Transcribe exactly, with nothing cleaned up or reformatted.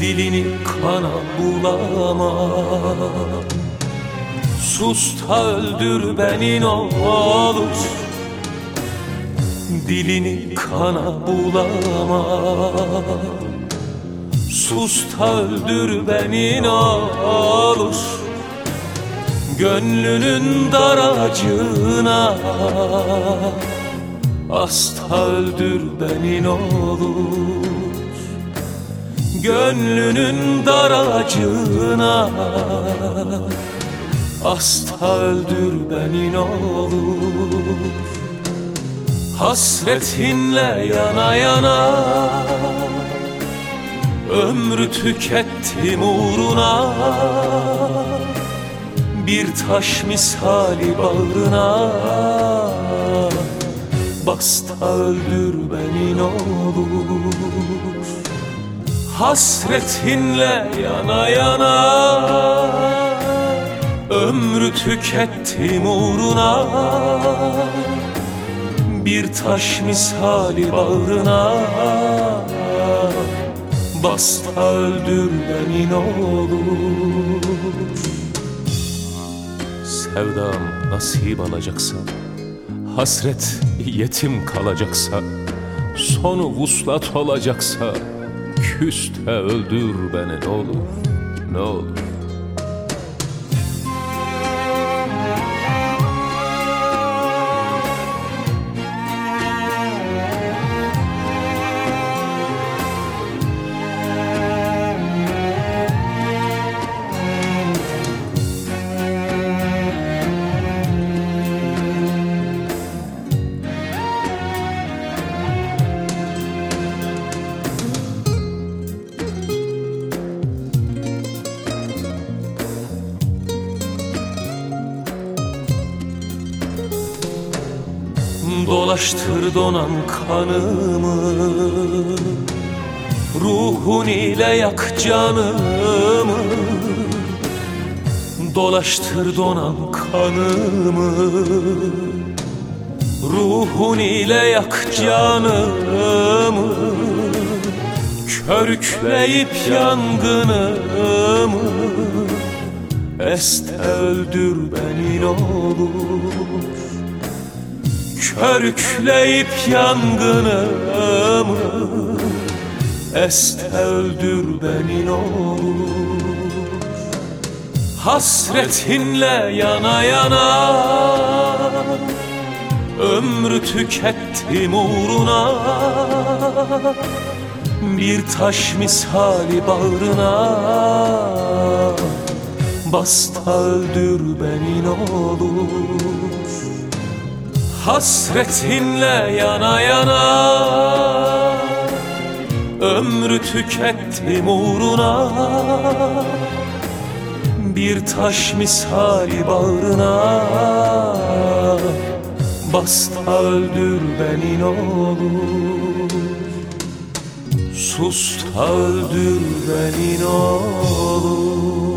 dilini kana bulama. Sus da öldür beni ne olur, dilini kana bulama. Sus da öldür beni ne olur, gönlünün daracığına. Hasta öldür beni ne olur, gönlünün daracığına. Hasta öldür beni ne olur, hasretinle yana yana. Ömrü tükettim uğruna, bir taş misali bağrına. Bas da öldür beni ne olur, hasretinle yana yana. Ömrü tükettim uğruna, bir taş misali bağrına. Bas da öldür beni ne olur. Sevdam nasip alacaksa, hasret yetim kalacaksa, sonu vuslat olacaksa, küs de öldür beni ne olur, ne olur. Dolaştır donan kanımı, ruhun ile yak canımı. Dolaştır donan kanımı, ruhun ile yak canımı. Körükleyip yangınımı, es de öldür beni ne olur. Körükleyip yangınımı, es de öldür beni ne olur. Hasretinle yana yana, ömrü tükettim uğruna. Bir taş misali bağrına, bas da öldür beni ne olur. Hasretinle yana yana, ömrü tükettim uğruna. Bir taş misali bağrına, bas da öldür beni ne olur. Sus da öldür beni ne olur.